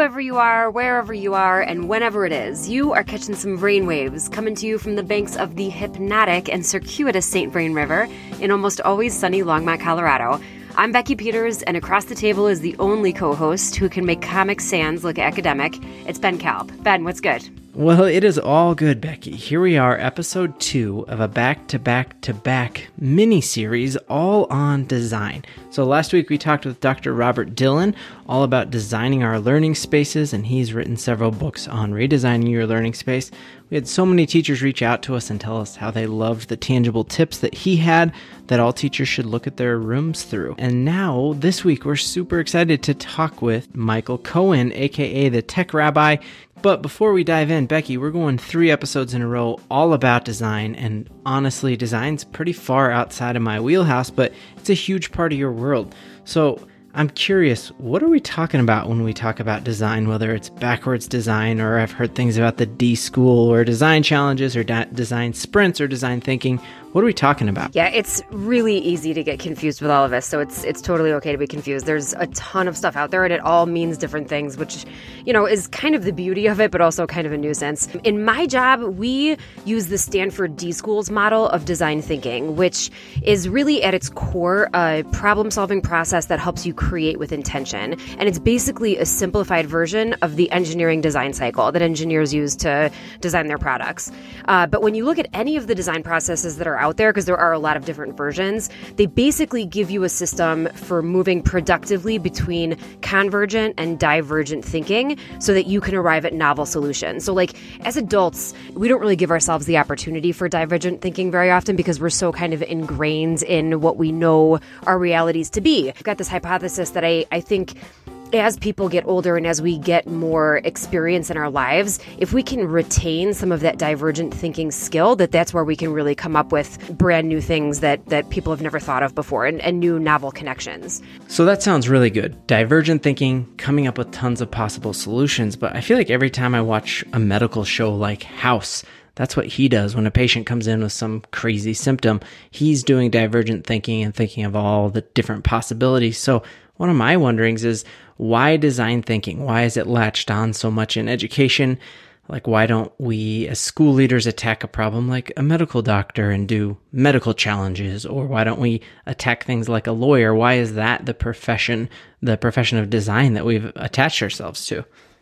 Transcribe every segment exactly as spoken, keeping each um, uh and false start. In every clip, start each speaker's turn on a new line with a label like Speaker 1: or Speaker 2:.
Speaker 1: whoever you are, wherever you are, and whenever it is, you are catching some brainwaves coming to you from the banks of the hypnotic and circuitous Saint Vrain River in almost always sunny Longmont, Colorado. I'm Becky Peters, and across the table is the only co-host who can make Comic Sans look academic. It's Ben Kalb. Ben, what's good?
Speaker 2: Well, it is all good, Becky. Here we are, episode two of a back-to-back-to-back mini-series all on design. So last week we talked with Doctor Robert Dillon all about designing our learning spaces, and he's written several books on redesigning your learning space. We had so many teachers reach out to us and tell us how they loved the tangible tips that he had that all teachers should look at their rooms through. And now, this week, we're super excited to talk with Michael Cohen, aka the Tech Rabbi. But before we dive in, Becky, we're going three episodes in a row all about design, and honestly, design's pretty far outside of my wheelhouse, but it's a huge part of your world. So I'm curious, what are we talking about when we talk about design, whether it's backwards design, or I've heard things about the D-School, or design challenges, or da- design sprints, or design thinking. What are we talking about?
Speaker 1: Yeah, it's really easy to get confused with all of this, so it's it's totally okay to be confused. There's a ton of stuff out there, and it all means different things, which, you know, is kind of the beauty of it, but also kind of a nuisance. In my job, we use the Stanford D-Schools model of design thinking, which is really at its core a problem-solving process that helps you create with intention. And it's basically a simplified version of the engineering design cycle that engineers use to design their products. Uh, but when you look at any of the design processes that are out there, because there are a lot of different versions, they basically give you a system for moving productively between convergent and divergent thinking so that you can arrive at novel solutions. So like as adults, we don't really give ourselves the opportunity for divergent thinking very often because we're so kind of ingrained in what we know our realities to be. I've got this hypothesis that I, I think as people get older and as we get more experience in our lives, if we can retain some of that divergent thinking skill, that that's where we can really come up with brand new things that, that people have never thought of before and, and new novel connections.
Speaker 2: So that sounds really good. Divergent thinking, coming up with tons of possible solutions. But I feel like every time I watch a medical show like House, that's what he does when a patient comes in with some crazy symptom. He's doing divergent thinking and thinking of all the different possibilities. So one of my wonderings is, why design thinking? Why is it latched on so much in education? Like, why don't we as school leaders attack a problem like a medical doctor and do medical challenges? Or why don't we attack things like a lawyer? Why is that the profession, the profession of design that we've attached ourselves to?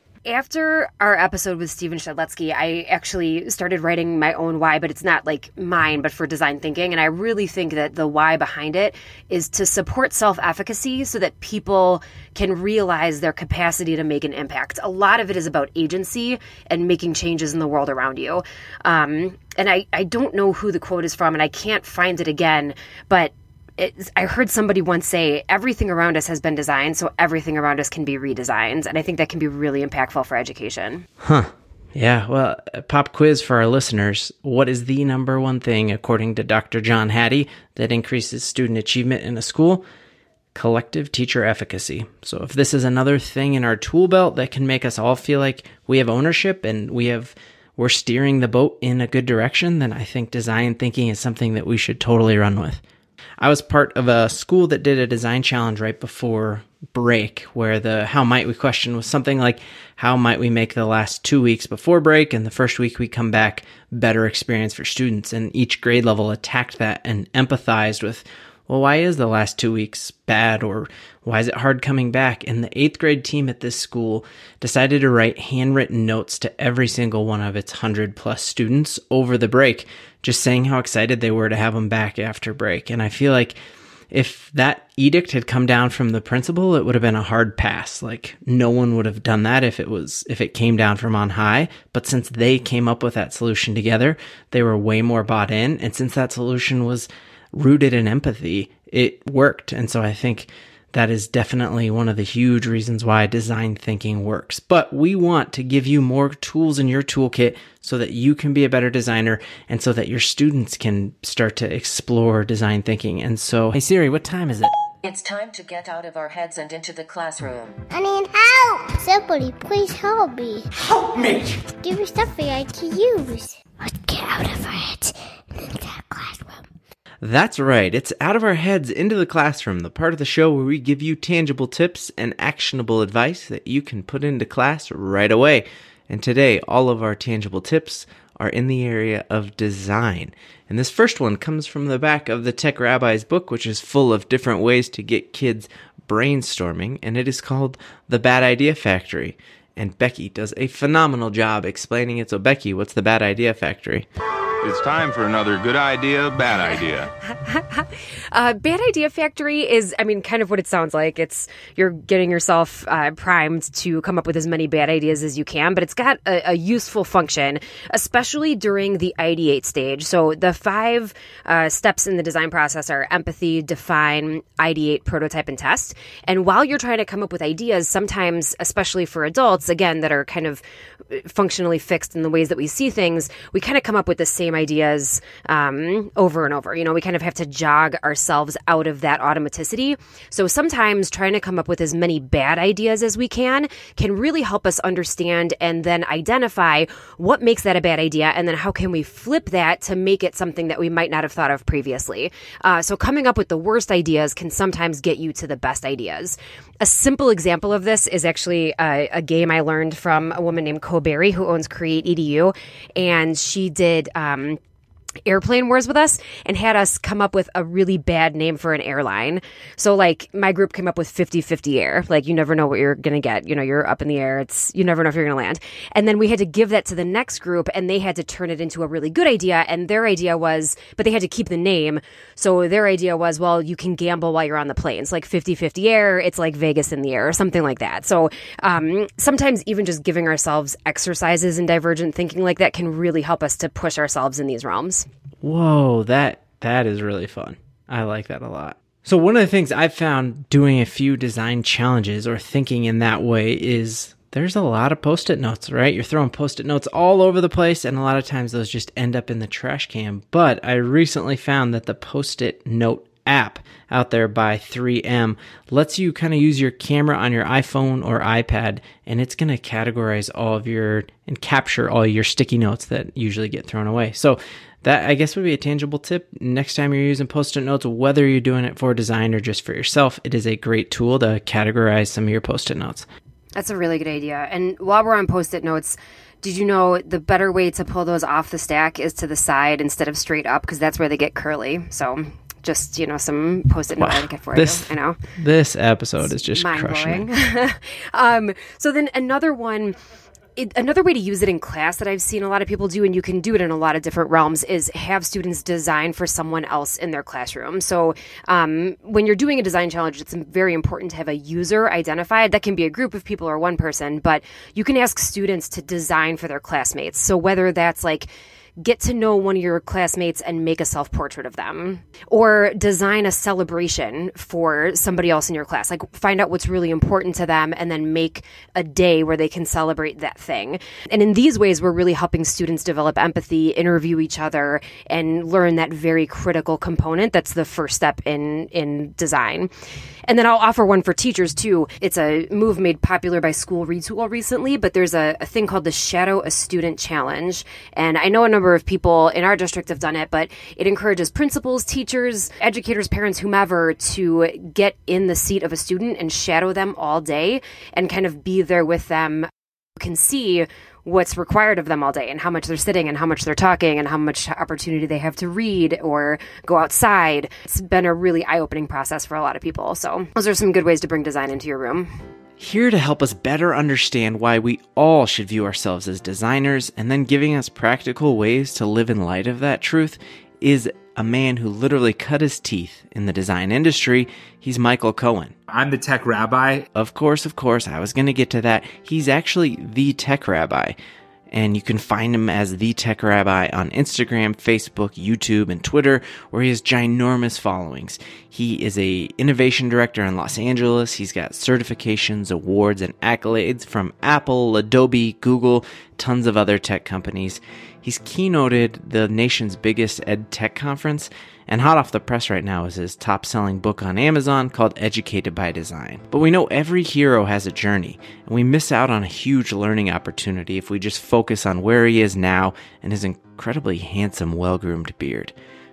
Speaker 1: After our episode with Steven Shedletsky, I actually started writing my own why, but it's not like mine, but for design thinking. And I really think that the why behind it is to support self-efficacy so that people can realize their capacity to make an impact. A lot of it is about agency and making changes in the world around you. Um, and I, I don't know who the quote is from, and I can't find it again, but It's, I heard somebody once say, everything around us has been designed, so everything around us can be redesigned. And I think that can be really impactful for education.
Speaker 2: Huh. Yeah, well, a pop quiz for our listeners. What is the number one thing, according to Doctor John Hattie, that increases student achievement in a school? Collective teacher efficacy. So if this is another thing in our tool belt that can make us all feel like we have ownership and we have we're steering the boat in a good direction, then I think design thinking is something that we should totally run with. I was part of a school that did a design challenge right before break, where the how might we question was something like, how might we make the last two weeks before break and the first week we come back better experience for students? And each grade level attacked that and empathized with, well, why is the last two weeks bad, or why is it hard coming back? And the eighth grade team at this school decided to write handwritten notes to every single one of its one hundred plus students over the break, just saying how excited they were to have them back after break. And I feel like if that edict had come down from the principal, it would have been a hard pass. Like, no one would have done that if it was, if it came down from on high. But since they came up with that solution together, they were way more bought in. And since that solution was rooted in empathy, it worked. And so I think that is definitely one of the huge reasons why design thinking works. But we want to give you more tools in your toolkit so that you can be a better designer and so that your students can start to explore design thinking. And so, hey Siri, what time is it?
Speaker 3: It's time to get out of our heads and into the classroom.
Speaker 4: I need help! Somebody, please help me.
Speaker 5: Help me!
Speaker 4: Give me something I can use. Let's get out of our heads and into the classroom.
Speaker 2: That's right. It's Out of Our Heads into the Classroom, the part of the show where we give you tangible tips and actionable advice that you can put into class right away. And today, all of our tangible tips are in the area of design. And this first one comes from the back of the Tech Rabbi's book, which is full of different ways to get kids brainstorming, and it is called The Bad Idea Factory. And Becky does a phenomenal job explaining it. So Becky, what's the Bad Idea Factory?
Speaker 5: It's time for another good idea, bad idea.
Speaker 1: uh, Bad Idea Factory is, I mean, kind of what it sounds like. It's you're getting yourself uh, primed to come up with as many bad ideas as you can, but it's got a, a useful function, especially during the ideate stage. So the five uh, steps in the design process are empathy, define, ideate, prototype, and test. And while you're trying to come up with ideas, sometimes, especially for adults, again, that are kind of functionally fixed in the ways that we see things, we kind of come up with the same ideas um, over and over. You know, we kind of have to jog ourselves out of that automaticity. So sometimes trying to come up with as many bad ideas as we can can really help us understand and then identify what makes that a bad idea, and then how can we flip that to make it something that we might not have thought of previously. Uh, so coming up with the worst ideas can sometimes get you to the best ideas. A simple example of this is actually a, a game I learned from a woman named Co Berry, who owns Create E D U, and she did um, Airplane Wars with us and had us come up with a really bad name for an airline. So like my group came up with fifty fifty Air. Like you never know what you're going to get. You know, you're up in the air. It's, you never know if you're going to land. And then we had to give that to the next group and they had to turn it into a really good idea. And their idea was, but they had to keep the name. So their idea was, well, you can gamble while you're on the plane. It's like fifty fifty Air. It's like Vegas in the air or something like that. So um, sometimes even just giving ourselves exercises in divergent thinking like that can really help us to push ourselves in these realms.
Speaker 2: Whoa, that that is really fun. I like that a lot. So one of the things I've found doing a few design challenges or thinking in that way is there's a lot of Post-it notes, right? You're throwing Post-it notes all over the place, and a lot of times those just end up in the trash can. But I recently found that the Post-it note app out there by three M lets you kind of use your camera on your iPhone or iPad, and it's going to categorize all of your and capture all your sticky notes that usually get thrown away. So that, I guess, would be a tangible tip. Next time you're using Post-it notes, whether you're doing it for design or just for yourself, it is a great tool to categorize some of your Post-it notes.
Speaker 1: That's a really good idea. And while we're on Post-it notes, did you know the better way to pull those off the stack is to the side instead of straight up, because that's where they get curly. So just, you know, some Post-it note etiquette for
Speaker 2: this,
Speaker 1: you. I know.
Speaker 2: This episode
Speaker 1: it's
Speaker 2: is just
Speaker 1: mind-blowing.
Speaker 2: crushing it.
Speaker 1: um, so then another one... It, another way to use it in class that I've seen a lot of people do, and you can do it in a lot of different realms, is have students design for someone else in their classroom. So um, when you're doing a design challenge, it's very important to have a user identified. That can be a group of people or one person, but you can ask students to design for their classmates. So whether that's like get to know one of your classmates and make a self-portrait of them, or design a celebration for somebody else in your class. Like find out what's really important to them and then make a day where they can celebrate that thing. And in these ways, we're really helping students develop empathy, interview each other, and learn that very critical component that's the first step in, in design. And then I'll offer one for teachers too. It's a move made popular by School Retool recently, but there's a, a thing called the Shadow a Student Challenge. And I know a number of people in our district have done it, but it encourages principals, teachers, educators, parents, whomever to get in the seat of a student and shadow them all day and kind of be there with them. You can see what's required of them all day and how much they're sitting and how much they're talking and how much opportunity they have to read or go outside. It's been a really eye-opening process for a lot of people. So those are some good ways to bring design into your room.
Speaker 2: Here to help us better understand why we all should view ourselves as designers and then giving us practical ways to live in light of that truth is a man who literally cut his teeth in the design industry. He's Michael Cohen.
Speaker 6: I'm the Tech Rabbi.
Speaker 2: Of course, of course. I was going to get to that. He's actually the Tech Rabbi. And you can find him as The Tech Rabbi on Instagram, Facebook, YouTube, and Twitter, where he has ginormous followings. He is a innovation director in Los Angeles. He's got certifications, awards, and accolades from Apple, Adobe, Google, tons of other tech companies. He's keynoted the nation's biggest ed tech conference, and hot off the press right now is his top-selling book on Amazon called Educated by Design. But we know every hero has a journey, and we miss out on a huge learning opportunity if we just focus on where he is now and his incredibly handsome, well-groomed beard.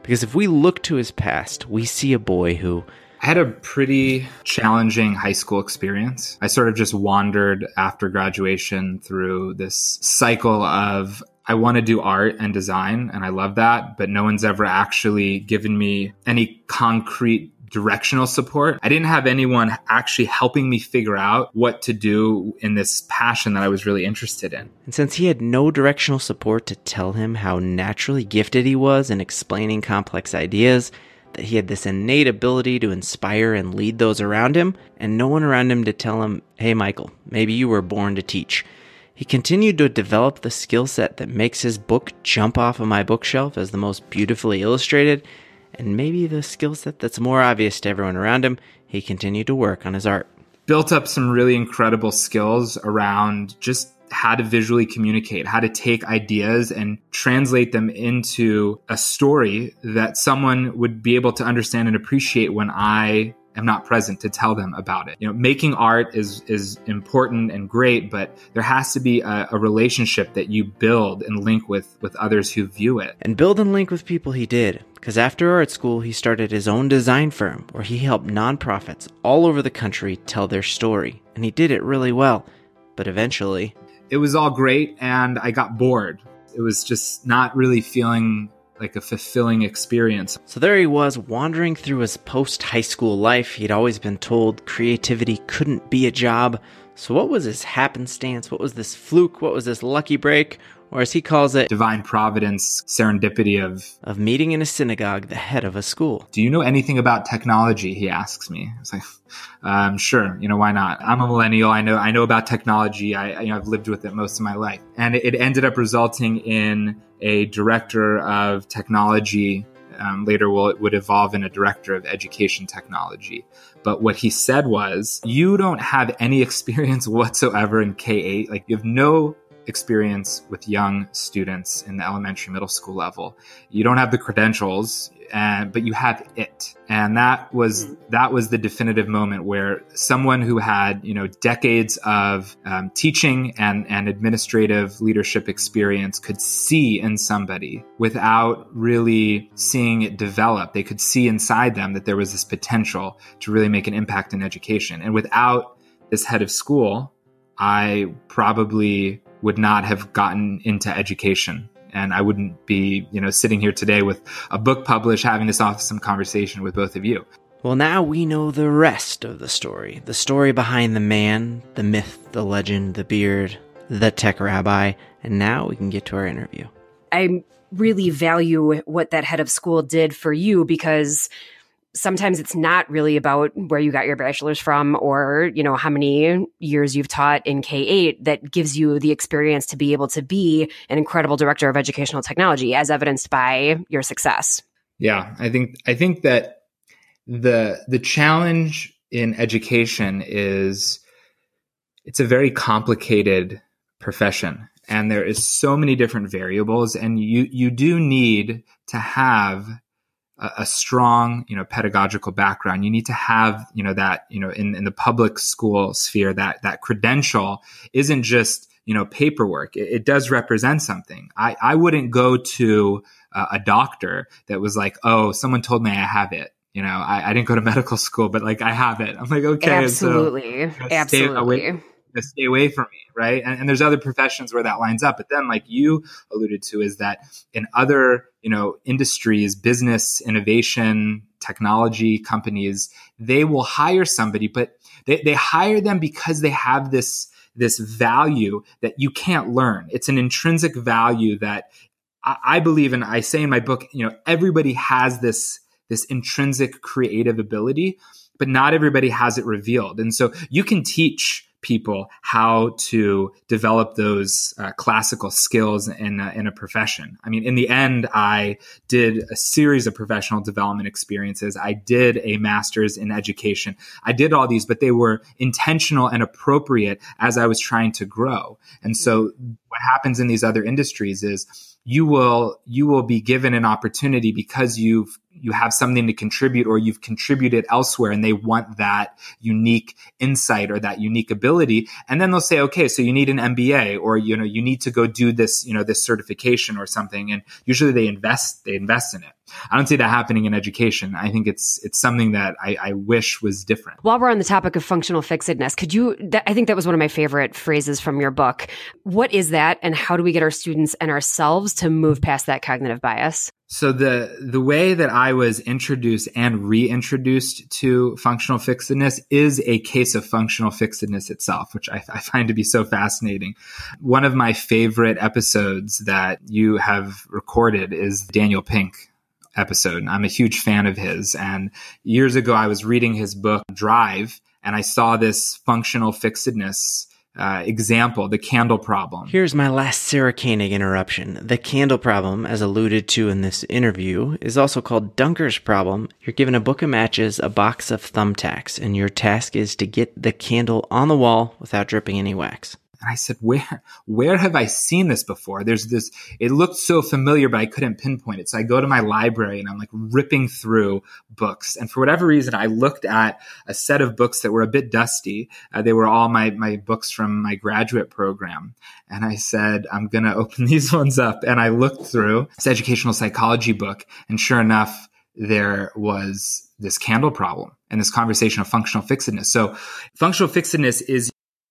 Speaker 2: Because if we look to his past, we see a boy who
Speaker 6: I had a pretty challenging high school experience. I sort of just wandered after graduation through this cycle of I want to do art and design, and I love that, but no one's ever actually given me any concrete directional support. I didn't have anyone actually helping me figure out what to do in this passion that I was really interested in.
Speaker 2: And since he had no directional support to tell him how naturally gifted he was in explaining complex ideas, that he had this innate ability to inspire and lead those around him, and no one around him to tell him, hey, Michael, maybe you were born to teach. He continued to develop the skill set that makes his book jump off of my bookshelf as the most beautifully illustrated, and maybe the skill set that's more obvious to everyone around him. He continued to work on his art.
Speaker 6: Built up some really incredible skills around just how to visually communicate, how to take ideas and translate them into a story that someone would be able to understand and appreciate when I am not present to tell them about it. You know, making art is is important and great, but there has to be a, a relationship that you build and link with with others who view it.
Speaker 2: And build and link with people he did, because after art school, he started his own design firm where he helped nonprofits all over the country tell their story. And he did it really well. But eventually,
Speaker 6: it was all great and I got bored. It was just not really feeling like a fulfilling experience.
Speaker 2: So there he was, wandering through his post-high school life. He'd always been told creativity couldn't be a job. So what was his happenstance? What was this fluke? What was this lucky break? Or as he calls it,
Speaker 6: divine providence, serendipity of...
Speaker 2: of meeting in a synagogue the head of a school.
Speaker 6: Do you know anything about technology? He asks me. I was like, um, sure, you know, why not? I'm a millennial. I know I know about technology. I, you know, I've lived with it most of my life. And it, it ended up resulting in a director of technology. Um, later will it would evolve in a director of education technology. But what he said was, you don't have any experience whatsoever in K eight. Like, you have no experience with young students in the elementary, middle school level. You don't have the credentials, and but you have it. And that was that was the definitive moment where someone who had, you know, decades of um, teaching and and administrative leadership experience could see in somebody without really seeing it develop. They could see inside them that there was this potential to really make an impact in education. And without this head of school, I probably would not have gotten into education. And I wouldn't be, you know, sitting here today with a book published, having this awesome conversation with both of you.
Speaker 2: Well, now we know the rest of the story. The story behind the man, the myth, the legend, the beard, the tech rabbi. And now we can get to our interview.
Speaker 1: I really value what that head of school did for you, because sometimes it's not really about where you got your bachelor's from or, you know, how many years you've taught in K eight that gives you the experience to be able to be an incredible director of educational technology, as evidenced by your success.
Speaker 6: Yeah, I think I think that the the challenge in education is it's a very complicated profession, and there is so many different variables, and you you do need to have a strong, you know, pedagogical background. You need to have, you know, that, you know, in, in the public school sphere, that, that credential isn't just, you know, paperwork. It, it does represent something. I, I wouldn't go to uh, a doctor that was like, oh, someone told me I have it. You know, I, I didn't go to medical school, but like, I have it. I'm like, okay.
Speaker 1: Absolutely.
Speaker 6: So,
Speaker 1: Absolutely.
Speaker 6: Stay away, stay away from me. Right. And, and there's other professions where that lines up. But then, like you alluded to, is that in other, you know, industries, business, innovation, technology companies, they will hire somebody, but they, they hire them because they have this, this value that you can't learn. It's an intrinsic value that I, I believe, and I say in my book, you know, everybody has this, this intrinsic creative ability, but not everybody has it revealed. And so you can teach people how to develop those uh, classical skills in a, in a profession. I mean, in the end, I did a series of professional development experiences. I did a master's in education. I did all these, but they were intentional and appropriate as I was trying to grow. And so what happens in these other industries is you will, you will be given an opportunity because you've, you have something to contribute, or you've contributed elsewhere, and they want that unique insight or that unique ability. And then they'll say, okay, so you need an M B A, or, you know, you need to go do this, you know, this certification or something. And usually they invest, they invest in it. I don't see that happening in education. I think it's it's something that I, I wish was different.
Speaker 1: While we're on the topic of functional fixedness, could you, that, I think that was one of my favorite phrases from your book. What is that, and how do we get our students and ourselves to move past that cognitive bias?
Speaker 6: So the the way that I was introduced and reintroduced to functional fixedness is a case of functional fixedness itself, which I, I find to be so fascinating. One of my favorite episodes that you have recorded is Daniel Pink episode. I'm a huge fan of his. And years ago, I was reading his book, Drive, and I saw this functional fixedness Uh, example, the candle problem.
Speaker 2: Here's my last Sarah Koenig interruption. The candle problem, as alluded to in this interview, is also called Dunker's problem. You're given a book of matches, a box of thumbtacks, and your task is to get the candle on the wall without dripping any wax.
Speaker 6: And I said, where, where have I seen this before? There's this, it looked so familiar, but I couldn't pinpoint it. So I go to my library and I'm like ripping through books. And for whatever reason, I looked at a set of books that were a bit dusty. Uh, they were all my, my books from my graduate program. And I said, I'm going to open these ones up. And I looked through this educational psychology book. And sure enough, there was this candle problem and this conversation of functional fixedness. So functional fixedness is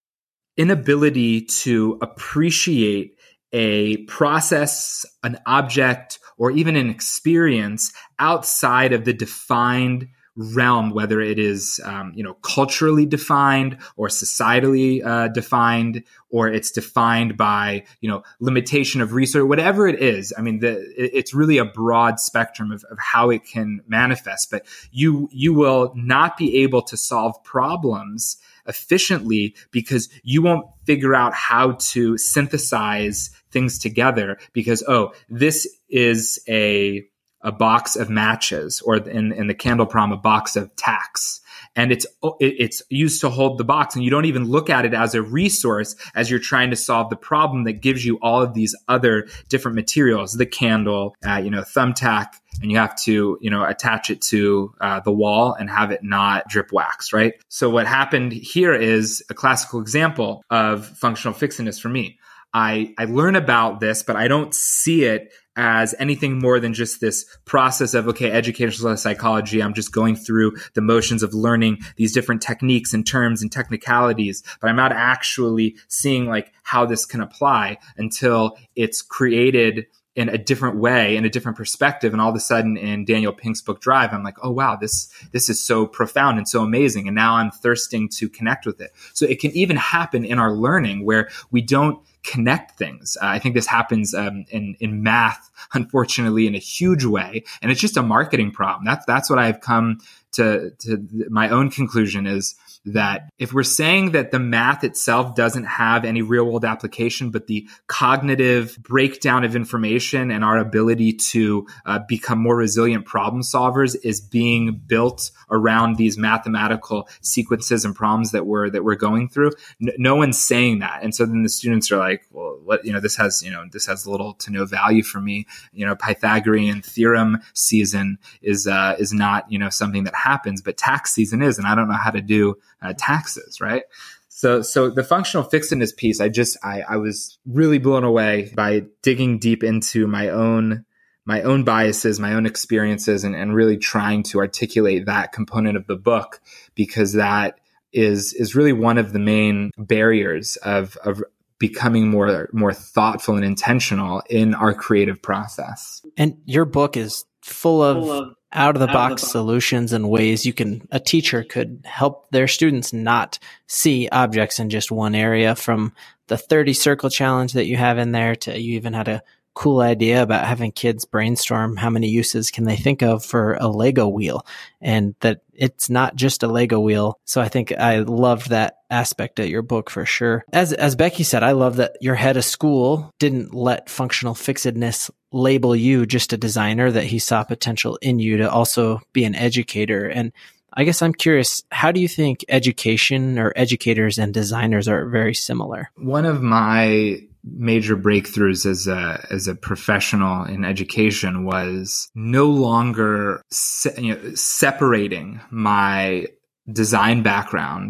Speaker 6: inability to appreciate a process, an object, or even an experience outside of the defined realm, whether it is, um, you know, culturally defined or societally uh, defined, or it's defined by, you know, limitation of research, whatever it is. I mean, the, it's really a broad spectrum of, of how it can manifest. But you you will not be able to solve problems efficiently because you won't figure out how to synthesize things together because, oh, this is a a box of matches, or in, in the candle problem, a box of tacks. And it's it's used to hold the box, and you don't even look at it as a resource as you're trying to solve the problem that gives you all of these other different materials, the candle, uh, you know, thumbtack, and you have to, you know, attach it to uh, the wall and have it not drip wax, right? So what happened here is a classical example of functional fixedness for me. I, I learn about this, but I don't see it as anything more than just this process of, okay, educational psychology. I'm just going through the motions of learning these different techniques and terms and technicalities, but I'm not actually seeing like how this can apply until it's created in a different way, in a different perspective. And all of a sudden in Daniel Pink's book Drive, I'm like, oh, wow, this, this is so profound and so amazing. And now I'm thirsting to connect with it. So it can even happen in our learning where we don't connect things. Uh, I think this happens um, in, in math, unfortunately, in a huge way. And it's just a marketing problem. That's, that's what I've come to, to my own conclusion is that if we're saying that the math itself doesn't have any real world application, but the cognitive breakdown of information and our ability to uh, become more resilient problem solvers is being built around these mathematical sequences and problems that we're, that we're going through, n- no one's saying that. And so then the students are like, well, what, you know, this has, you know, this has little to no value for me. You know, Pythagorean theorem season is, uh, is not, you know, something that happens, but tax season is, and I don't know how to do Uh, taxes, right? So, so the functional fixedness piece, I just, I, I was really blown away by digging deep into my own, my own biases, my own experiences, and, and really trying to articulate that component of the book, because that is, is really one of the main barriers of, of becoming more, more thoughtful and intentional in our creative process.
Speaker 2: And your book is full of, full of out of the box solutions and ways you can, a teacher could help their students not see objects in just one area, from the thirty circle challenge that you have in there to you even had a cool idea about having kids brainstorm how many uses can they think of for a Lego wheel, and that it's not just a Lego wheel. So I think I loved that aspect of your book for sure. As, as Becky said, I love that your head of school didn't let functional fixedness label you just a designer, that he saw potential in you to also be an educator. And I guess I'm curious, how do you think education or educators and designers are very similar?
Speaker 6: One of my major breakthroughs as a as a professional in education was no longer se- you know, separating my design background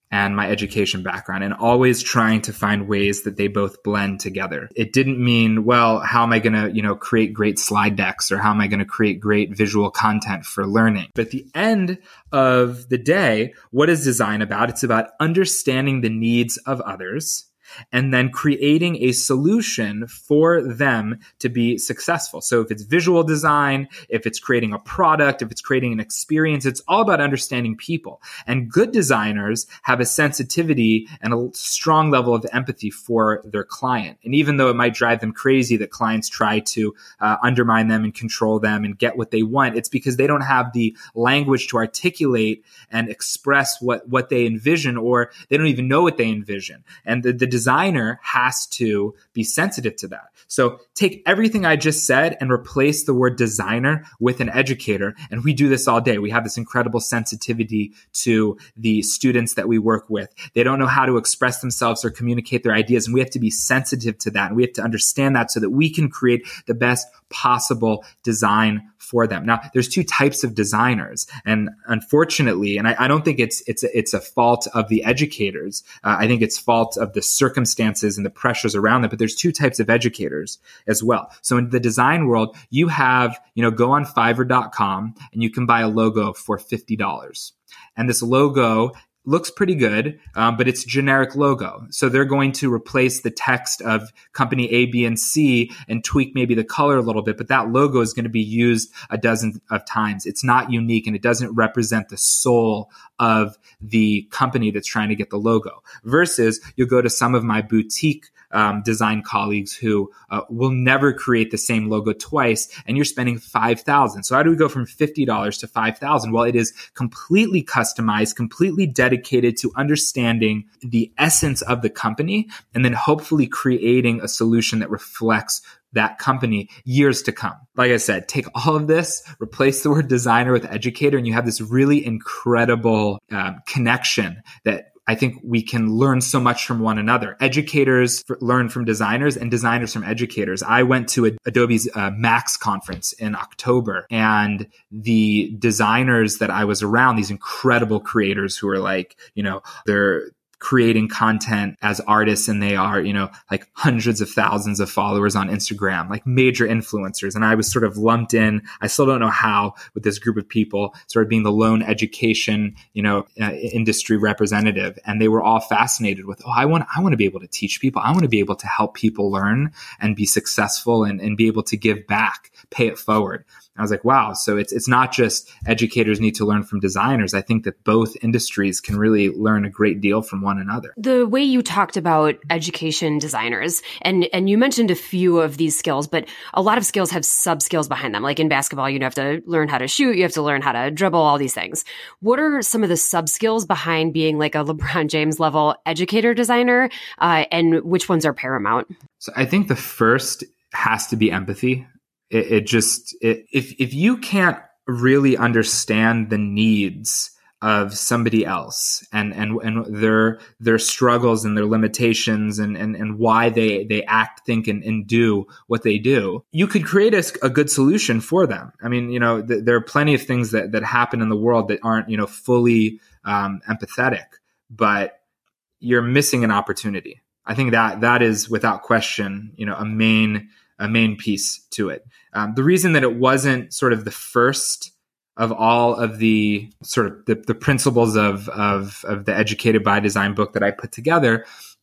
Speaker 6: and my education background, and always trying to find ways that they both blend together. It didn't mean, well, how am I going to, you know, create great slide decks, or how am I going to create great visual content for learning? But at the end of the day, what is design about? It's about understanding the needs of others and then creating a solution for them to be successful. So if it's visual design, if it's creating a product, if it's creating an experience, it's all about understanding people. And good designers have a sensitivity and a strong level of empathy for their client. And even though it might drive them crazy that clients try to uh, undermine them and control them and get what they want, it's because they don't have the language to articulate and express what, what they envision, or they don't even know what they envision. And the, the designer has to be sensitive to that. So take everything I just said and replace the word designer with an educator. And we do this all day. We have this incredible sensitivity to the students that we work with. They don't know how to express themselves or communicate their ideas. And we have to be sensitive to that. And we have to understand that so that we can create the best possible design for them. Now, there's two types of designers. And unfortunately, and I, I don't think it's, it's, a, it's a fault of the educators. Uh, I think it's fault of the circumstances and the pressures around them. But there's two types of educators as well. So in the design world, you have, you know, go on Fiverr dot com and you can buy a logo for fifty dollars. And this logo looks pretty good, um, but it's a generic logo. So they're going to replace the text of company A, B, and C and tweak maybe the color a little bit, but that logo is going to be used a dozen of times. It's not unique, and it doesn't represent the soul of the company that's trying to get the logo. Versus you'll go to some of my boutique um, design colleagues who uh, will never create the same logo twice, and you're spending five thousand dollars. So how do we go from fifty dollars to five thousand dollars? Well, it is completely customized, completely dedicated to understanding the essence of the company, and then hopefully creating a solution that reflects that company years to come. Like I said, take all of this, replace the word designer with educator, and you have this really incredible um, connection that I think we can learn so much from one another. Educators f- learn from designers, and designers from educators. I went to a, Adobe's uh, Max conference in October, and the designers that I was around, these incredible creators who are like, you know, they're creating content as artists, and they are, you know, like hundreds of thousands of followers on Instagram, like major influencers. And I was sort of lumped in. I still don't know how, with this group of people, sort of being the lone education, you know, uh, industry representative. And they were all fascinated with, oh, I want, I want to be able to teach people. I want to be able to help people learn and be successful, and, and be able to give back, pay it forward. I was like, wow. So it's it's not just educators need to learn from designers. I think that both industries can really learn a great deal from one another.
Speaker 1: The way you talked about education designers, and, and you mentioned a few of these skills, but a lot of skills have sub skills behind them. Like in basketball, you have to learn how to shoot, you have to learn how to dribble, all these things. What are some of the sub skills behind being like a LeBron James level educator designer, uh, and which ones are paramount?
Speaker 6: So I think the first has to be empathy. It, it just, it, if, if you can't really understand the needs of somebody else and, and, and their, their struggles and their limitations and, and, and why they, they act, think, and, and do what they do, you could create a, a good solution for them. I mean, you know, th- there are plenty of things that, that happen in the world that aren't, you know, fully, um, empathetic, but you're missing an opportunity. I think that, that is without question, you know, a main, a main piece to it. Um, the reason that it wasn't sort of the first of all of the sort of the, the principles of, of, of the Educated by Design book that I put together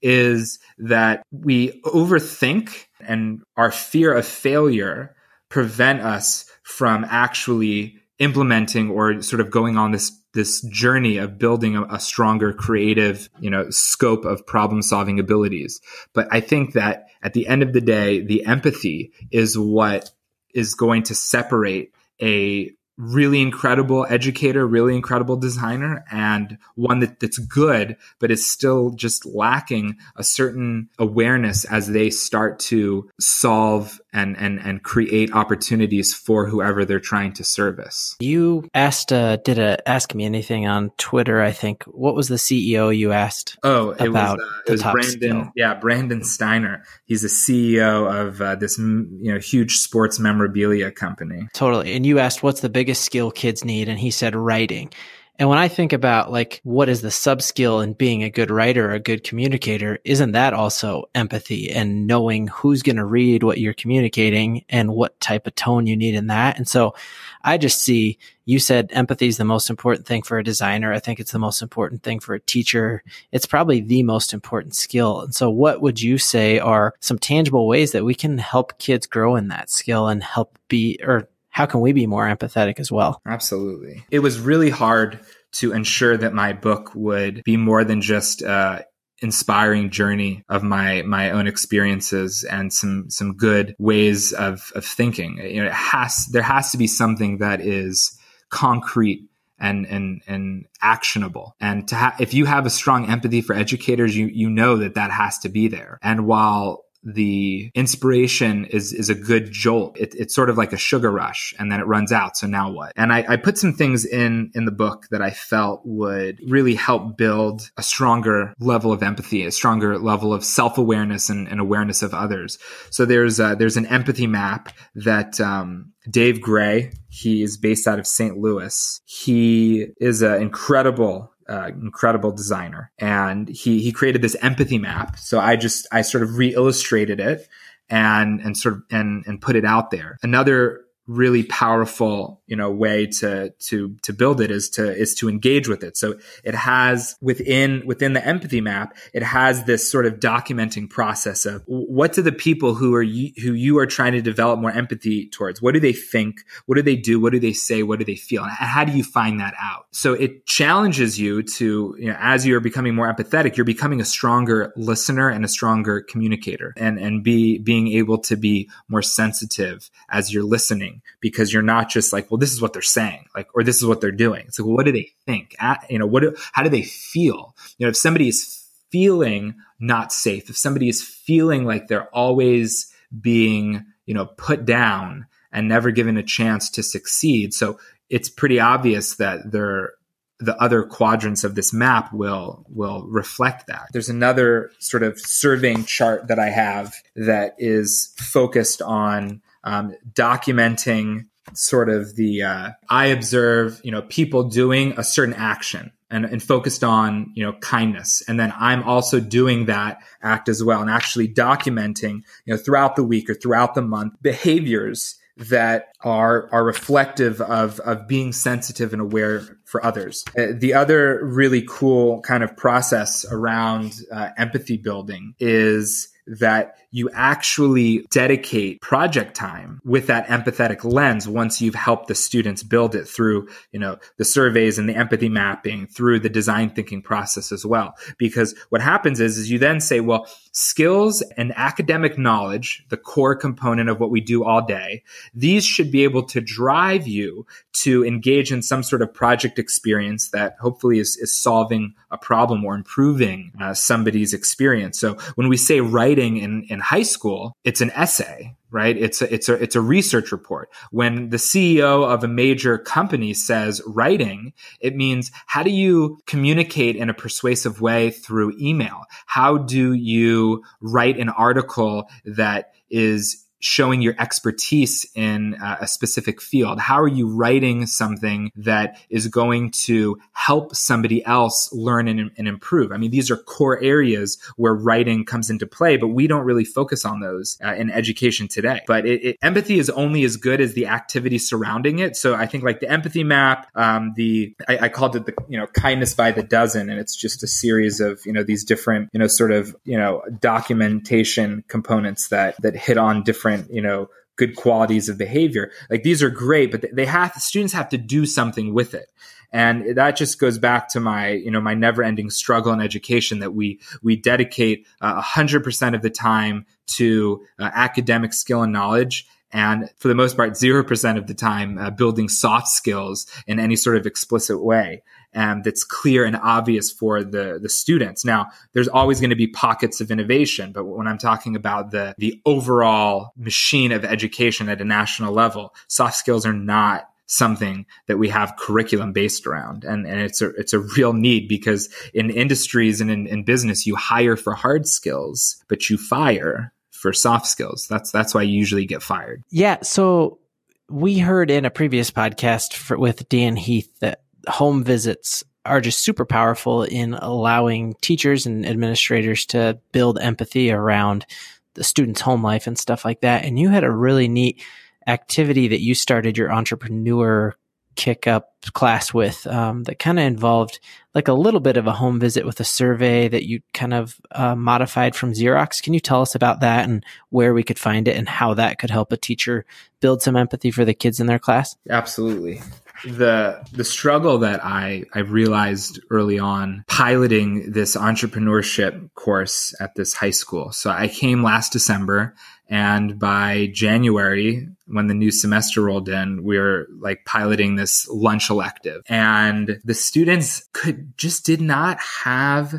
Speaker 6: is that we overthink, and our fear of failure prevent us from actually implementing or sort of going on this this journey of building a, a stronger creative, you know, scope of problem solving abilities. But I think that at the end of the day, the empathy is what is going to separate a really incredible educator, really incredible designer, and one that, that's good, but is still just lacking a certain awareness as they start to solve and, and, and create opportunities for whoever they're trying to service.
Speaker 2: You asked, uh, did a Ask Me Anything on Twitter, I think. What was the C E O you asked?
Speaker 6: Oh, it
Speaker 2: about
Speaker 6: was, uh, it was Brandon.
Speaker 2: Skill?
Speaker 6: Yeah, Brandon Steiner. He's a C E O of uh, this, you know, huge sports memorabilia company.
Speaker 2: Totally. And you asked, what's the biggest skill kids need? And he said writing. And when I think about like, what is the sub skill in being a good writer, a good communicator, isn't that also empathy and knowing who's going to read what you're communicating and what type of tone you need in that? And so I just see, you said empathy is the most important thing for a designer. I think it's the most important thing for a teacher. It's probably the most important skill. And so what would you say are some tangible ways that we can help kids grow in that skill and help be, or how can we be more empathetic as well?
Speaker 6: Absolutely. It was really hard to ensure that my book would be more than just uh inspiring journey of my my own experiences and some some good ways of of thinking. You know, it has there has to be something that is concrete and and and actionable. And to ha- if you have a strong empathy for educators, you you know that that has to be there. And while the inspiration is is a good jolt, It, it's sort of like a sugar rush, and then it runs out. So now what? And I, I put some things in in the book that I felt would really help build a stronger level of empathy, a stronger level of self-awareness and, and awareness of others. So there's a, there's an empathy map that um, Dave Gray, he is based out of Saint Louis. He is an incredible Uh, incredible designer. And he, he created this empathy map. So I just, I sort of re-illustrated it and, and sort of, and, and put it out there. Another really powerful, you know, way to, to, to build it is to, is to engage with it. So it has within, within the empathy map, it has this sort of documenting process of what do the people who are, you, who you are trying to develop more empathy towards, what do they think? What do they do? What do they say? What do they feel? And how do you find that out? So it challenges you to, you know, as you're becoming more empathetic, you're becoming a stronger listener and a stronger communicator, and, and be, being able to be more sensitive as you're listening. Because you're not just like, well, this is what they're saying, like, or this is what they're doing. It's like, well, what do they think? At, you know, what? Do, how do they feel? You know, if somebody is feeling not safe, if somebody is feeling like they're always being, you know, put down and never given a chance to succeed, so it's pretty obvious that they're the other quadrants of this map will will reflect that. There's another sort of surveying chart that I have that is focused on um, documenting sort of the uh, I observe, you know, people doing a certain action and, and focused on, you know, kindness. And then I'm also doing that act as well and actually documenting, you know, throughout the week or throughout the month, behaviors that are are reflective of of being sensitive and aware for others. Uh, the other really cool kind of process around uh, empathy building is that you actually dedicate project time with that empathetic lens once you've helped the students build it through, you know, the surveys and the empathy mapping, through the design thinking process as well. Because what happens is, is you then say, well, skills and academic knowledge, the core component of what we do all day, these should be able to drive you to engage in some sort of project experience that hopefully is, is solving a problem or improving uh, somebody's experience. So when we say writing in, in high school, it's an essay, right? It's a, it's a, it's a research report. When the C E O of a major company says writing, it means how do you communicate in a persuasive way through email? How do you write an article that is showing your expertise in uh, a specific field? How are you writing something that is going to help somebody else learn and, and improve? I mean, these are core areas where writing comes into play, but we don't really focus on those uh, in education today. But it, it, empathy is only as good as the activity surrounding it. So I think like the empathy map, um, the I, I called it the, you know, kindness by the dozen, and it's just a series of, you know, these different, you know, sort of, you know, documentation components that that hit on different, you know, good qualities of behavior. Like these are great, but they have, students have to do something with it. And that just goes back to my, you know, my never ending struggle in education, that we, we dedicate a uh, hundred percent of the time to uh, academic skill and knowledge. And for the most part, zero percent of the time uh, building soft skills in any sort of explicit way. And that's clear and obvious for the, the students. Now, there's always going to be pockets of innovation, but when I'm talking about the, the overall machine of education at a national level, soft skills are not something that we have curriculum based around. And, and it's a, it's a real need, because in industries and in, in business, you hire for hard skills, but you fire for soft skills. That's, that's why you usually get fired.
Speaker 2: Yeah. So we heard in a previous podcast for, with Dan Heath that home visits are just super powerful in allowing teachers and administrators to build empathy around the student's home life and stuff like that. And you had a really neat activity that you started your entrepreneur kick up class with um, that kind of involved like a little bit of a home visit with a survey that you kind of uh, modified from Xerox. Can you tell us about that and where we could find it and how that could help a teacher build some empathy for the kids in their class?
Speaker 6: Absolutely. The the struggle that I, I realized early on piloting this entrepreneurship course at this high school. So I came last December, and by January, when the new semester rolled in, we were like piloting this lunch elective. And the students could just did not have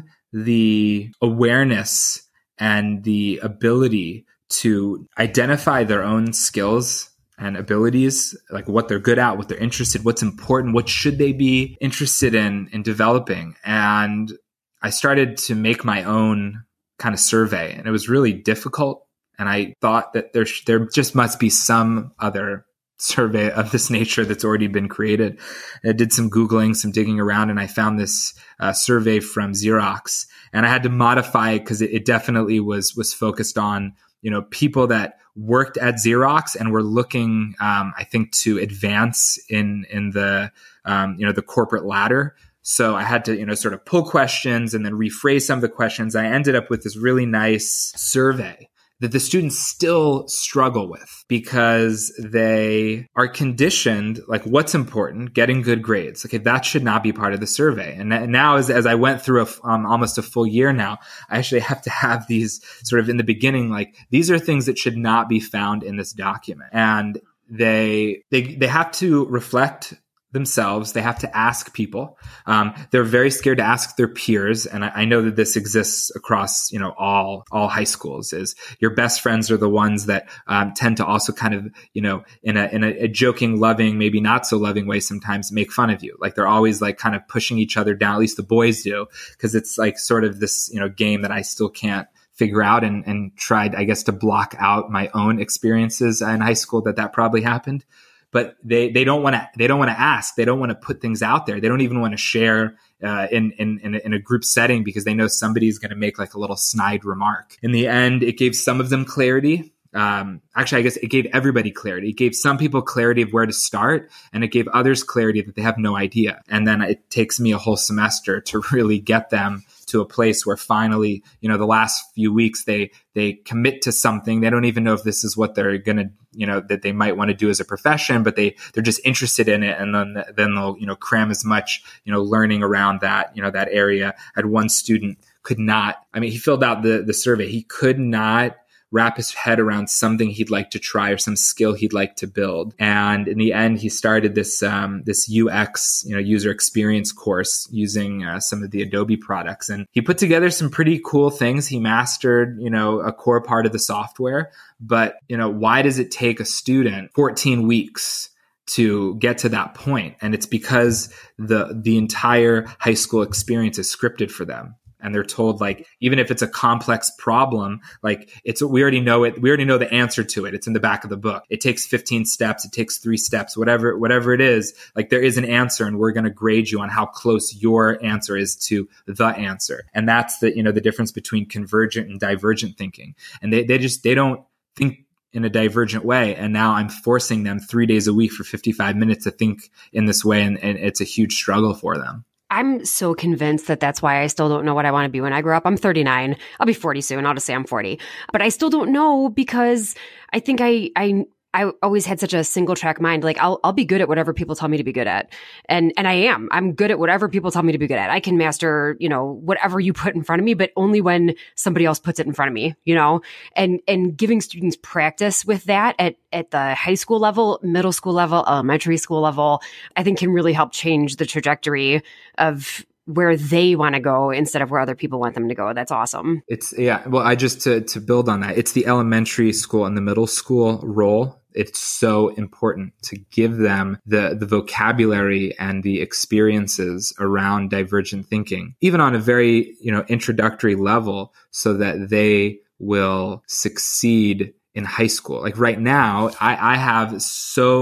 Speaker 6: the awareness and the ability to identify their own skills and abilities, like what they're good at, what they're interested, what's important, what should they be interested in, in developing. And I started to make my own kind of survey, and it was really difficult. And I thought that there, there just must be some other survey of this nature that's already been created. And I did some Googling, some digging around, and I found this uh, survey from Xerox, and I had to modify it because it, it definitely was, was focused on, you know, people that worked at Xerox and were looking, um, I think, to advance in in the um, you know the corporate ladder. So I had to, you know, sort of pull questions and then rephrase some of the questions. I ended up with this really nice survey that the students still struggle with because they are conditioned, like what's important, getting good grades. Okay, that should not be part of the survey. And now as, as I went through a, um, almost a full year now, I actually have to have these sort of in the beginning, like these are things that should not be found in this document. And they, they, they have to reflect themselves. They have to ask people. Um, they're very scared to ask their peers. And I, I know that this exists across, you know, all, all high schools. Is your best friends are the ones that, um, tend to also kind of, you know, in a, in a, a joking, loving, maybe not so loving way sometimes make fun of you. Like they're always like kind of pushing each other down. At least the boys do, because it's like sort of this, you know, game that I still can't figure out and, and tried, I guess, to block out my own experiences in high school that that probably happened. But they, they don't want to, they don't want to ask. They don't want to put things out there. They don't even want to share, uh, in, in, in a, in a group setting because they know somebody's going to make like a little snide remark. In the end, it gave some of them clarity. Um, actually, I guess it gave everybody clarity. It gave some people clarity of where to start, and it gave others clarity that they have no idea. And then it takes me a whole semester to really get them to a place where finally, you know, the last few weeks, they, they commit to something. They don't even know if this is what they're going to, you know, that they might want to do as a profession, but they, they're just interested in it. And then, then they'll, you know, cram as much, you know, learning around that, you know, that area. I had one student could not, I mean, he filled out the, the survey. He could not wrap his head around something he'd like to try or some skill he'd like to build. And in the end, he started this, um, this U X, you know, user experience course using uh, some of the Adobe products. And he put together some pretty cool things. He mastered, you know, a core part of the software. But, you know, why does it take a student fourteen weeks to get to that point? And it's because the, the entire high school experience is scripted for them. And they're told, like, even if it's a complex problem, like it's, we already know it. We already know the answer to it. It's in the back of the book. It takes fifteen steps. It takes three steps, whatever, whatever it is. Like there is an answer, and we're going to grade you on how close your answer is to the answer. And that's the, you know, the difference between convergent and divergent thinking. And they, they just, they don't think in a divergent way. And now I'm forcing them three days a week for fifty-five minutes to think in this way. And, and it's a huge struggle for them.
Speaker 1: I'm so convinced that that's why I still don't know what I want to be when I grow up. I'm thirty-nine. I'll be forty soon. I'll just say I'm forty. But I still don't know because I think I I I always had such a single track mind. Like I'll I'll be good at whatever people tell me to be good at. And and I am. I'm good at whatever people tell me to be good at. I can master, you know, whatever you put in front of me, but only when somebody else puts it in front of me, you know? And and giving students practice with that at at the high school level, middle school level, elementary school level, I think can really help change the trajectory of where they want to go instead of where other people want them to go. That's awesome.
Speaker 6: It's yeah. Well, I just to to build on that, it's the elementary school and the middle school role. It's so important to give them the the vocabulary and the experiences around divergent thinking, even on a very, you know, introductory level, so that they will succeed in high school. Like right now, I, I have so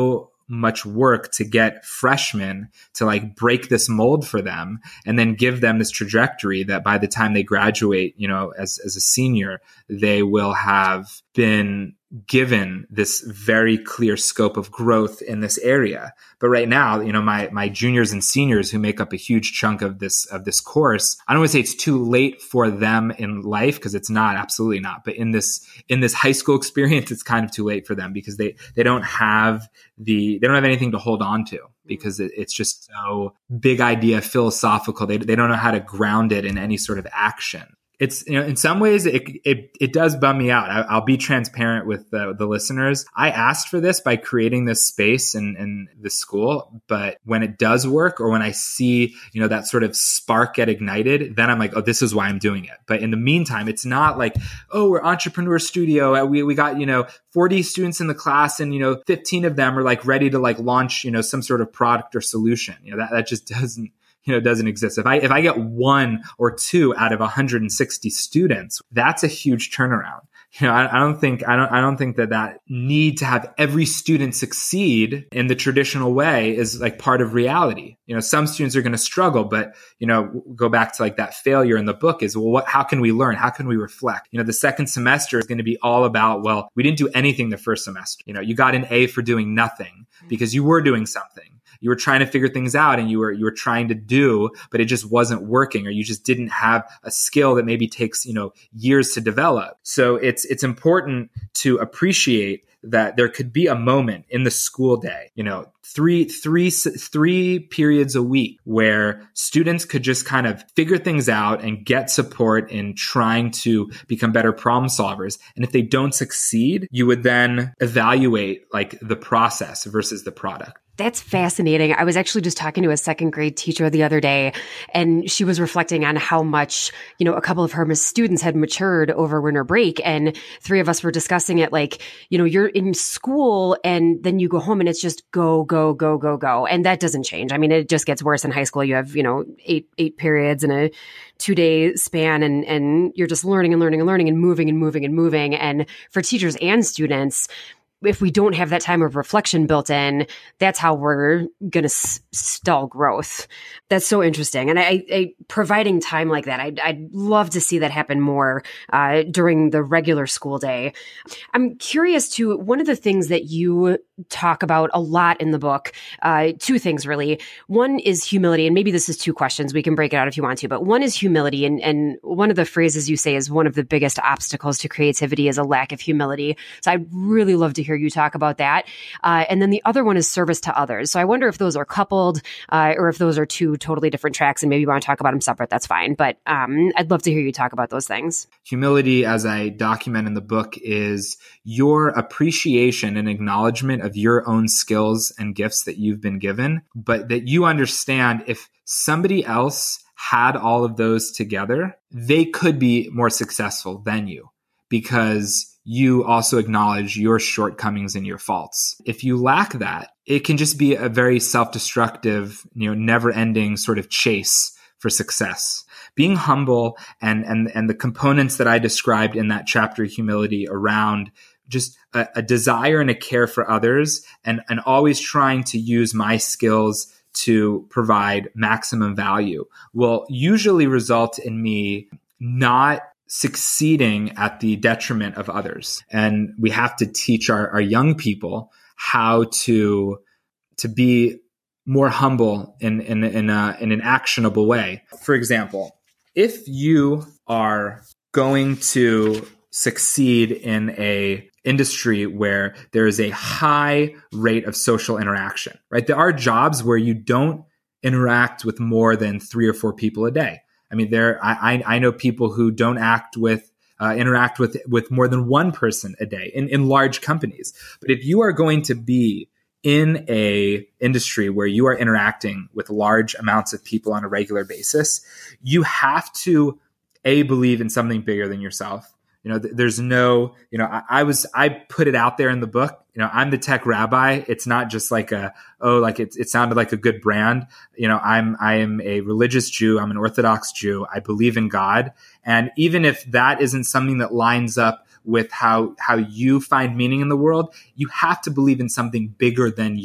Speaker 6: much work to get freshmen to like break this mold for them and then give them this trajectory that by the time they graduate, you know, as, as a senior, they will have been given this very clear scope of growth in this area. But right now, you know, my, my juniors and seniors who make up a huge chunk of this, of this course, I don't want to say it's too late for them in life, because it's not, absolutely not. But in this, in this high school experience, it's kind of too late for them because they, they don't have the, they don't have anything to hold on to, because it, it's just so big idea, philosophical. They, they don't know how to ground it in any sort of action. It's, you know, in some ways it, it, it does bum me out. I, I'll be transparent with the, the listeners. I asked for this by creating this space in, in the school, but when it does work, or when I see, you know, that sort of spark get ignited, then I'm like, oh, this is why I'm doing it. But in the meantime, it's not like, oh, we're Entrepreneur Studio. We, we got, you know, forty students in the class and, you know, fifteen of them are like ready to like launch, you know, some sort of product or solution. You know, that, that just doesn't, you know, doesn't exist. If I, if I get one or two out of one hundred sixty students, that's a huge turnaround. You know, I, I don't think, I don't, I don't think that that need to have every student succeed in the traditional way is like part of reality. You know, some students are going to struggle, but, you know, go back to like that failure in the book is, well, what, how can we learn? How can we reflect? You know, the second semester is going to be all about, well, we didn't do anything the first semester. You know, you got an A for doing nothing because you were doing something. You were trying to figure things out and you were, you were trying to do, but it just wasn't working, or you just didn't have a skill that maybe takes, you know, years to develop. So it's, it's important to appreciate that there could be a moment in the school day, you know, three, three, three periods a week where students could just kind of figure things out and get support in trying to become better problem solvers. And if they don't succeed, you would then evaluate like the process versus the product.
Speaker 1: That's fascinating. I was actually just talking to a second grade teacher the other day, and she was reflecting on how much, you know, a couple of her students had matured over winter break. And three of us were discussing it like, you know, you're in school and then you go home and it's just go, go, go, go, go. And that doesn't change. I mean, it just gets worse in high school. You have, you know, eight, eight periods in a two day span, and, and you're just learning and learning and learning and moving and moving and moving. And for teachers and students, if we don't have that time of reflection built in, that's how we're going to s- stall growth. That's so interesting. And I, I providing time like that, I'd, I'd love to see that happen more uh, during the regular school day. I'm curious too, one of the things that you talk about a lot in the book, uh, two things really. One is humility, and maybe this is two questions. We can break it out if you want to, but one is humility. And, and one of the phrases you say is one of the biggest obstacles to creativity is a lack of humility. So I'd really love to hear you talk about that. Uh, and then the other one is service to others. So I wonder if those are coupled uh, or if those are two totally different tracks, and maybe you want to talk about them separate. That's fine. But um, I'd love to hear you talk about those things.
Speaker 6: Humility, as I document in the book, is your appreciation and acknowledgement of your own skills and gifts that you've been given, but that you understand if somebody else had all of those together, they could be more successful than you, because you also acknowledge your shortcomings and your faults. If you lack that, it can just be a very self-destructive, you know, never-ending sort of chase for success. Being humble and and and the components that I described in that chapter, humility, around just a, a desire and a care for others, and and always trying to use my skills to provide maximum value, will usually result in me not succeeding at the detriment of others. And we have to teach our, our young people how to, to be more humble in, in, in, a, in an actionable way. For example, if you are going to succeed in a industry where there is a high rate of social interaction, right? There are jobs where you don't interact with more than three or four people a day. I mean, there, I, I know people who don't act with, uh, interact with, with more than one person a day in, in large companies. But if you are going to be in a industry where you are interacting with large amounts of people on a regular basis, you have to, A, believe in something bigger than yourself. You know, th- there's no, you know, I, I was, I put it out there in the book, you know, I'm the tech rabbi. It's not just like a, oh, like it, it sounded like a good brand. You know, I'm, I am a religious Jew. I'm an Orthodox Jew. I believe in God. And even if that isn't something that lines up with how, how you find meaning in the world, you have to believe in something bigger than you.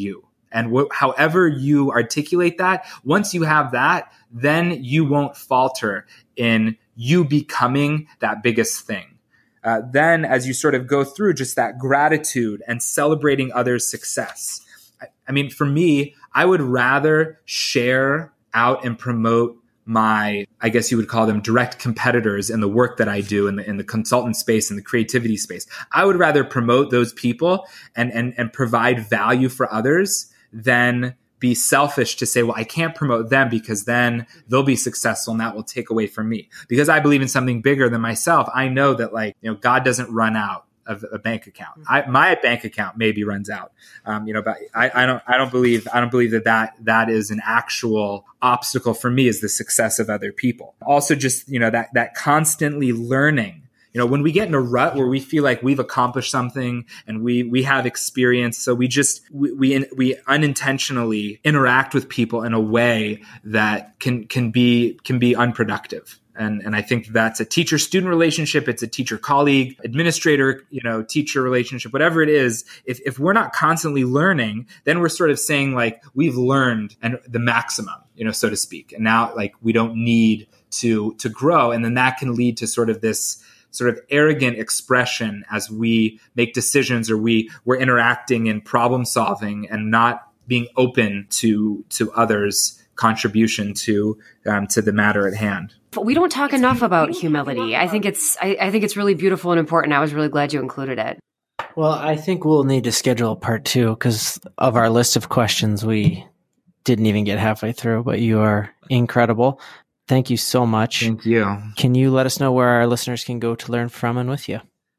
Speaker 6: And wh- however you articulate that, once you have that, then you won't falter in you becoming that biggest thing. Uh, then as you sort of go through just that gratitude and celebrating others' success. I, I mean, for me, I would rather share out and promote my, I guess you would call them direct competitors in the work that I do in the in the consultant space and the creativity space. I would rather promote those people and and and provide value for others than be selfish to say, well, I can't promote them because then they'll be successful and that will take away from me. Because I believe in something bigger than myself. I know that, like, you know, God doesn't run out of a bank account. I, my bank account maybe runs out, um, you know, but I, I don't, I don't believe, I don't believe that, that that is an actual obstacle for me, is the success of other people. Also, just, you know, that, that constantly learning. You know, when we get in a rut where we feel like we've accomplished something and we we have experience, so we just we we, we unintentionally interact with people in a way that can can be can be unproductive. And and I think that's a teacher-student relationship. It's a teacher-colleague, administrator, you know, teacher relationship, whatever it is. If if we're not constantly learning, then we're sort of saying, like, we've learned and the maximum, you know, so to speak. And now, like, we don't need to to grow. And then that can lead to sort of this sort of arrogant expression as we make decisions, or we we're interacting in problem solving and not being open to to others' contribution to um, to the matter at hand.
Speaker 1: But we don't talk enough about humility. I think it's I, I think it's really beautiful and important. I was really glad you included it.
Speaker 2: Well, I think we'll need to schedule a part two because of our list of questions we didn't even get halfway through, but you are incredible. Thank you so much.
Speaker 6: Thank you.
Speaker 2: Can you let us know where our listeners can go to learn from and with you?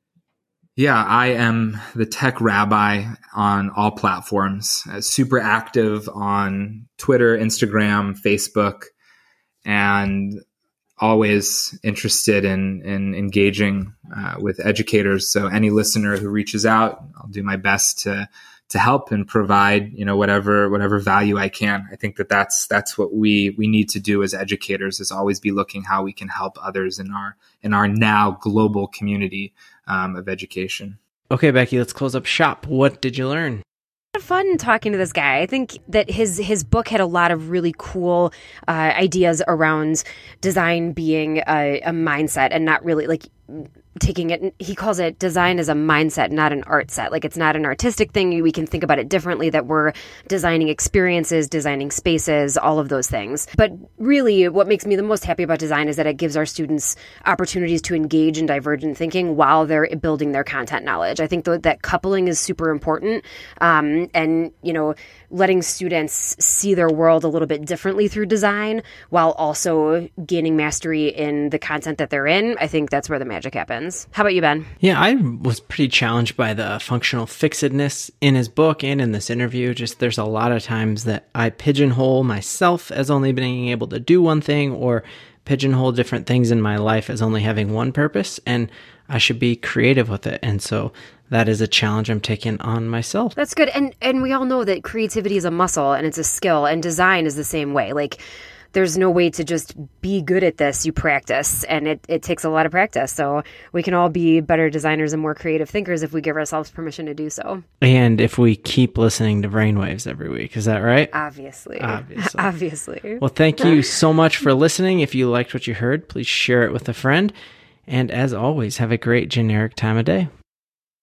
Speaker 6: Yeah, I am the tech rabbi on all platforms, uh, super active on Twitter, Instagram, Facebook, and always interested in, in engaging uh, with educators. So any listener who reaches out, I'll do my best to to help and provide, you know, whatever, whatever value I can. I think that that's, that's what we, we need to do as educators, is always be looking how we can help others in our, in our now global community um, of education.
Speaker 2: Okay, Becky, let's close up shop. What did you learn?
Speaker 1: Fun talking to this guy. I think that his his book had a lot of really cool uh, ideas around design being a, a mindset and not really like taking it. He calls it design as a mindset, not an art set. Like, it's not an artistic thing. We can think about it differently, that we're designing experiences, designing spaces, all of those things. But really, what makes me the most happy about design is that it gives our students opportunities to engage in divergent thinking while they're building their content knowledge. I think th- that coupling is super important. Um, and, you know, letting students see their world a little bit differently through design while also gaining mastery in the content that they're in. I think that's where the magic happens. How about you, Ben?
Speaker 2: Yeah, I was pretty challenged by the functional fixedness in his book and in this interview. Just there's a lot of times that I pigeonhole myself as only being able to do one thing, or pigeonhole different things in my life as only having one purpose, and I should be creative with it. And so that is a challenge I'm taking on myself.
Speaker 1: That's good. And and we all know that creativity is a muscle and it's a skill, and design is the same way. Like, there's no way to just be good at this. You practice, and it, it takes a lot of practice. So we can all be better designers and more creative thinkers if we give ourselves permission to do so.
Speaker 2: And if we keep listening to Brainwaves every week. Is that right?
Speaker 1: Obviously.
Speaker 2: Obviously.
Speaker 1: Obviously.
Speaker 2: Well, thank you so much for listening. If you liked what you heard, please share it with a friend. And as always, have a great generic time of day.